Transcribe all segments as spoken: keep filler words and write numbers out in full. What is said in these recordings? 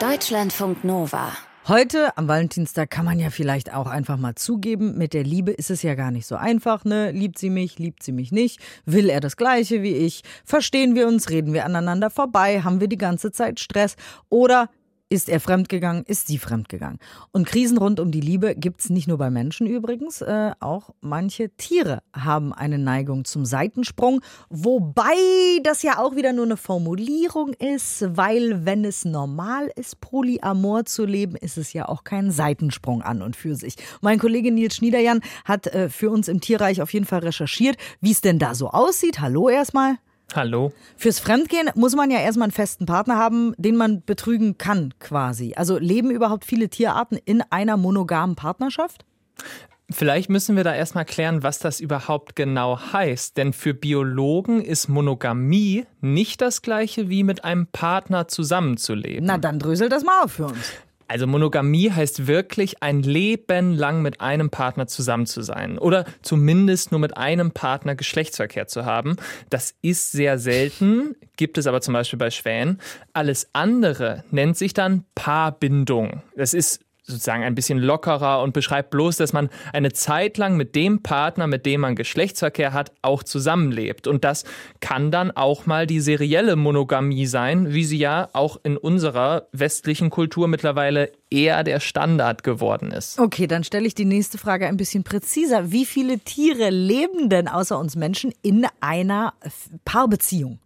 Deutschlandfunk Nova. Heute am Valentinstag kann man ja vielleicht auch einfach mal zugeben, mit der Liebe ist es ja gar nicht so einfach, ne? Liebt sie mich, liebt sie mich nicht? Will er das Gleiche wie ich? Verstehen wir uns? Reden wir aneinander vorbei? Haben wir die ganze Zeit Stress? Oder ist er fremdgegangen? Ist sie fremdgegangen? Und Krisen rund um die Liebe gibt's nicht nur bei Menschen übrigens, äh, auch manche Tiere haben eine Neigung zum Seitensprung, wobei das ja auch wieder nur eine Formulierung ist, weil wenn es normal ist, Polyamor zu leben, ist es ja auch kein Seitensprung an und für sich. Mein Kollege Nils Schniederjan hat äh, für uns im Tierreich auf jeden Fall recherchiert, wie es denn da so aussieht. Hallo erstmal. Hallo. Fürs Fremdgehen muss man ja erstmal einen festen Partner haben, den man betrügen kann quasi. Also leben überhaupt viele Tierarten in einer monogamen Partnerschaft? Vielleicht müssen wir da erstmal klären, was das überhaupt genau heißt. Denn für Biologen ist Monogamie nicht das Gleiche wie mit einem Partner zusammenzuleben. Na, dann drösel das mal auf für uns. Also Monogamie heißt wirklich, ein Leben lang mit einem Partner zusammen zu sein oder zumindest nur mit einem Partner Geschlechtsverkehr zu haben. Das ist sehr selten, gibt es aber zum Beispiel bei Schwänen. Alles andere nennt sich dann Paarbindung. Das ist sozusagen ein bisschen lockerer und beschreibt bloß, dass man eine Zeit lang mit dem Partner, mit dem man Geschlechtsverkehr hat, auch zusammenlebt. Und das kann dann auch mal die serielle Monogamie sein, wie sie ja auch in unserer westlichen Kultur mittlerweile eher der Standard geworden ist. Okay, dann stelle ich die nächste Frage ein bisschen präziser. Wie viele Tiere leben denn außer uns Menschen in einer Paarbeziehung?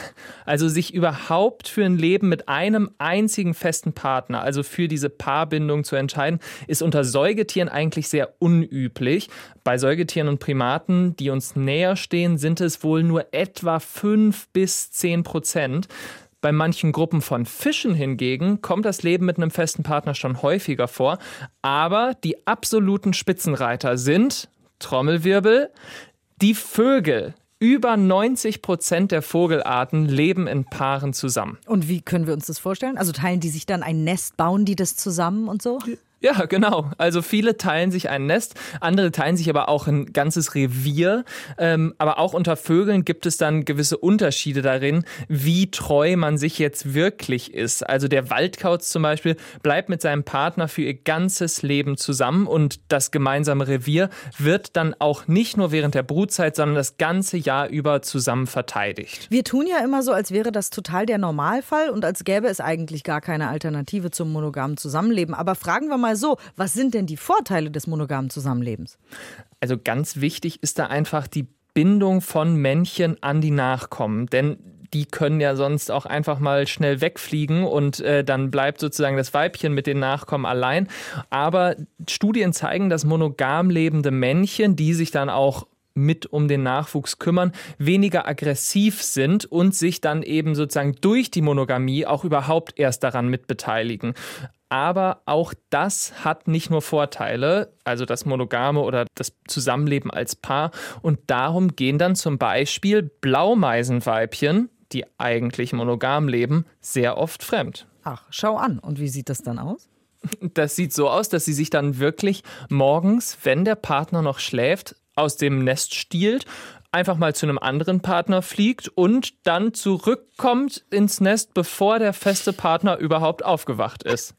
Also sich überhaupt für ein Leben mit einem einzigen festen Partner, also für diese Paarbindung zu entscheiden, ist unter Säugetieren eigentlich sehr unüblich. Bei Säugetieren und Primaten, die uns näher stehen, sind es wohl nur etwa fünf bis zehn Prozent. Bei manchen Gruppen von Fischen hingegen kommt das Leben mit einem festen Partner schon häufiger vor. Aber die absoluten Spitzenreiter sind, Trommelwirbel, die Vögel. Über neunzig Prozent der Vogelarten leben in Paaren zusammen. Und wie können wir uns das vorstellen? Also teilen die sich dann ein Nest, bauen die das zusammen und so? Ja, genau. Also viele teilen sich ein Nest, andere teilen sich aber auch ein ganzes Revier. Ähm, aber auch unter Vögeln gibt es dann gewisse Unterschiede darin, wie treu man sich jetzt wirklich ist. Also der Waldkauz zum Beispiel bleibt mit seinem Partner für ihr ganzes Leben zusammen und das gemeinsame Revier wird dann auch nicht nur während der Brutzeit, sondern das ganze Jahr über zusammen verteidigt. Wir tun ja immer so, als wäre das total der Normalfall und als gäbe es eigentlich gar keine Alternative zum monogamen Zusammenleben. Aber fragen wir mal so, was sind denn die Vorteile des monogamen Zusammenlebens? Also ganz wichtig ist da einfach die Bindung von Männchen an die Nachkommen, denn die können ja sonst auch einfach mal schnell wegfliegen und äh, dann bleibt sozusagen das Weibchen mit den Nachkommen allein. Aber Studien zeigen, dass monogam lebende Männchen, die sich dann auch mit um den Nachwuchs kümmern, weniger aggressiv sind und sich dann eben sozusagen durch die Monogamie auch überhaupt erst daran mitbeteiligen. Aber auch das hat nicht nur Vorteile, also das Monogame oder das Zusammenleben als Paar. Und darum gehen dann zum Beispiel Blaumeisenweibchen, die eigentlich monogam leben, sehr oft fremd. Ach, schau an. Und wie sieht das dann aus? Das sieht so aus, dass sie sich dann wirklich morgens, wenn der Partner noch schläft, aus dem Nest stiehlt, einfach mal zu einem anderen Partner fliegt und dann zurückkommt ins Nest, bevor der feste Partner überhaupt aufgewacht ist.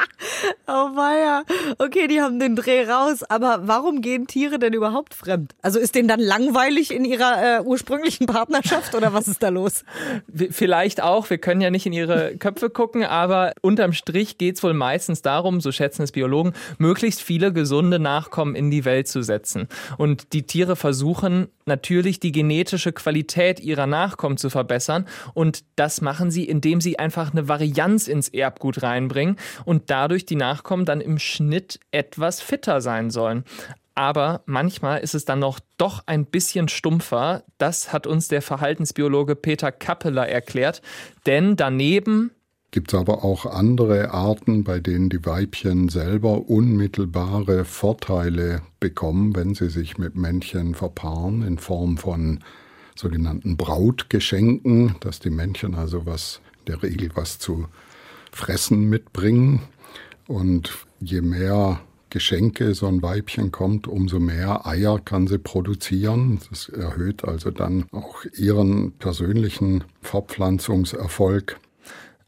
Oh weia. Okay, die haben den Dreh raus. Aber warum gehen Tiere denn überhaupt fremd? Also ist denen dann langweilig in ihrer äh, ursprünglichen Partnerschaft oder was ist da los? Vielleicht auch. Wir können ja nicht in ihre Köpfe gucken, aber unterm Strich geht es wohl meistens darum, so schätzen es Biologen, möglichst viele gesunde Nachkommen in die Welt zu setzen. Und die Tiere versuchen natürlich die genetische Qualität ihrer Nachkommen zu verbessern. Und das machen sie, indem sie einfach eine Varianz ins Erbgut reinbringen und dadurch die Nachkommen dann im Schnitt etwas fitter sein sollen. Aber manchmal ist es dann noch doch ein bisschen stumpfer. Das hat uns der Verhaltensbiologe Peter Kappeler erklärt. Denn daneben gibt es aber auch andere Arten, bei denen die Weibchen selber unmittelbare Vorteile bekommen, wenn sie sich mit Männchen verpaaren, in Form von sogenannten Brautgeschenken, dass die Männchen also was, in der Regel was zu fressen mitbringen. Und je mehr Geschenke so ein Weibchen kommt, umso mehr Eier kann sie produzieren. Das erhöht also dann auch ihren persönlichen Fortpflanzungserfolg.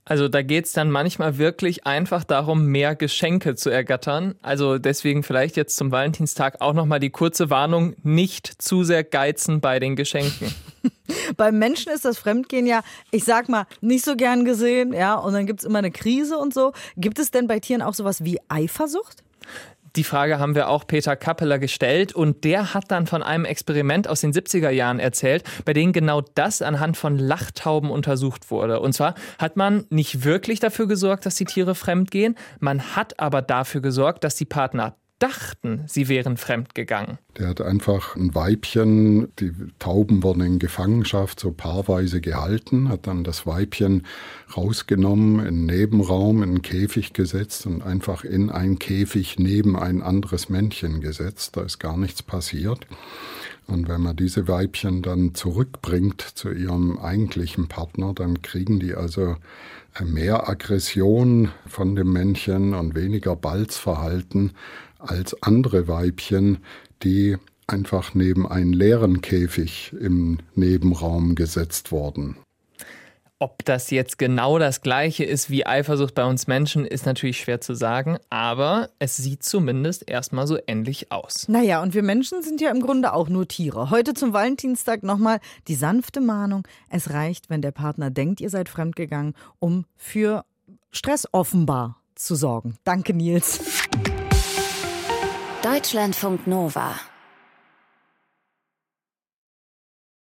Also da geht es dann manchmal wirklich einfach darum, mehr Geschenke zu ergattern. Also deswegen vielleicht jetzt zum Valentinstag auch nochmal die kurze Warnung, nicht zu sehr geizen bei den Geschenken. Beim Menschen ist das Fremdgehen ja, ich sag mal, nicht so gern gesehen, ja, und dann gibt es immer eine Krise und so. Gibt es denn bei Tieren auch sowas wie Eifersucht? Die Frage haben wir auch Peter Kappeler gestellt und der hat dann von einem Experiment aus den siebziger Jahren erzählt, bei dem genau das anhand von Lachtauben untersucht wurde. Und zwar hat man nicht wirklich dafür gesorgt, dass die Tiere fremdgehen, man hat aber dafür gesorgt, dass die Partner dachten, sie wären fremdgegangen. Der hat einfach ein Weibchen, die Tauben wurden in Gefangenschaft so paarweise gehalten, hat dann das Weibchen rausgenommen, in einen Nebenraum, in einen Käfig gesetzt und einfach in einen Käfig neben ein anderes Männchen gesetzt. Da ist gar nichts passiert. Und wenn man diese Weibchen dann zurückbringt zu ihrem eigentlichen Partner, dann kriegen die also mehr Aggression von dem Männchen und weniger Balzverhalten als andere Weibchen, die einfach neben einen leeren Käfig im Nebenraum gesetzt wurden. Ob das jetzt genau das Gleiche ist wie Eifersucht bei uns Menschen, ist natürlich schwer zu sagen, aber es sieht zumindest erstmal so ähnlich aus. Naja, und wir Menschen sind ja im Grunde auch nur Tiere. Heute zum Valentinstag nochmal die sanfte Mahnung. Es reicht, wenn der Partner denkt, ihr seid fremdgegangen, um für Stress offenbar zu sorgen. Danke, Nils. Deutschlandfunk Nova